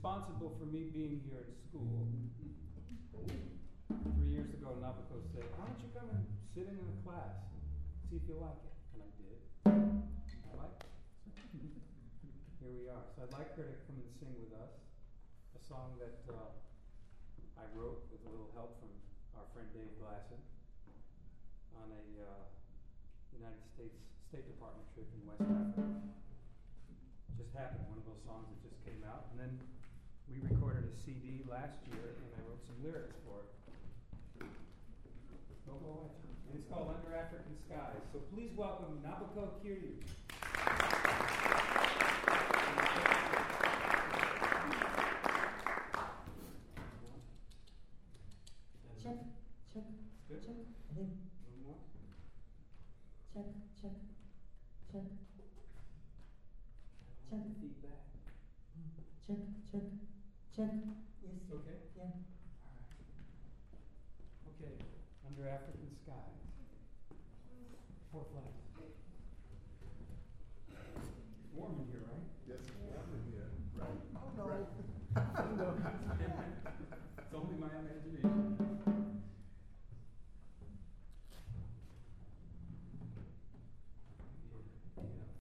responsible for me being here in school. 3 years ago, Nabucco said, why don't you come and sit in a class and see if you like it? And I did. I liked it. Here we are. So I'd like her to come and sing with us a song that I wrote with a little help from our friend Dave Glasson on a United States State Department trip in West Africa. Just happened, one of those songs that just came out. And then we recorded a CD last year, and I wrote some lyrics for it. Don't go away. And it's called Under African Skies. So please welcome Nabucco Kiryu. Check. Good? Check. A little more? Check. Check. Feedback. Check. Yes. Okay? Yeah. Okay, Under African Skies. 4 flats. It's warm in here, right? Yes, yeah, right. Oh no. Right. It's only my imagination.